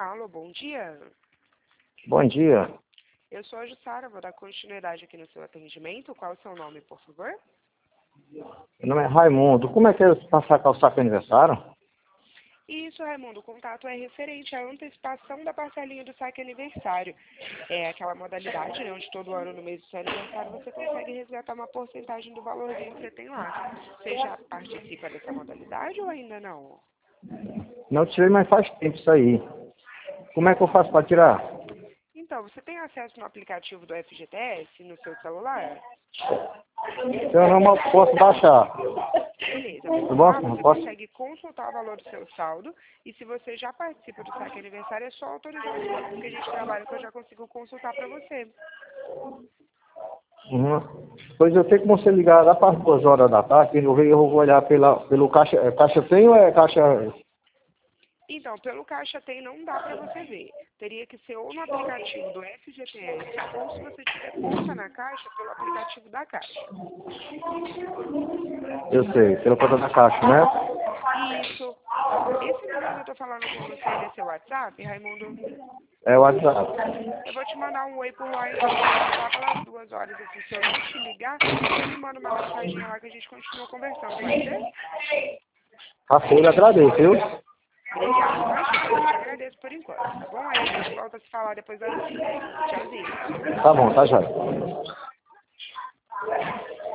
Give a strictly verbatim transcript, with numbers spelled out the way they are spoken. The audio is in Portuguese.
Alô, bom dia. Bom dia. Eu sou a Jussara, vou dar continuidade aqui no seu atendimento. Qual é o seu nome, por favor? Meu nome é Raimundo. Como é que é para sacar o saco aniversário? Isso, Raimundo, o contato é referente à antecipação da parcelinha do saque aniversário. É aquela modalidade, né, onde todo ano no mês do seu aniversário você consegue resgatar uma porcentagem do valorzinho que você tem lá. Você já participa dessa modalidade ou ainda não? Não tirei, mas faz tempo isso aí. Como é que eu faço para tirar? Então, você tem acesso no aplicativo do F G T S no seu celular? Eu não posso baixar. Beleza, Tudo por bom? lá Não você posso? consegue consultar o valor do seu saldo e se você já participa do saque aniversário é só autorizar os bancos que a gente trabalha que eu já consigo consultar para você. Uhum. Pois eu tenho que você ligar lá para as duas horas da tarde, eu vou eu vou olhar pela, pelo caixa. É caixa tem ou é caixa. Então, pelo Caixa Tem não dá para você ver. Teria que ser ou no aplicativo do F G T S ou se você tiver conta na Caixa, pelo aplicativo da Caixa. Eu sei, pela conta da caixa, né? Isso. Esse número que eu estou falando com você, ele é seu WhatsApp, Raimundo? É o WhatsApp. Eu vou te mandar um oi por lá, então, Raimundo, lá pelas duas horas, assim, se eu não te ligar, você me manda uma mensagem lá que a gente continua conversando, pode ser? Rafael, agradeço, viu? Obrigada, imagina, eu te agradeço por enquanto, tá bom? Aí a gente volta a se falar depois das cinco. Tchauzinho. Tá bom, tá já.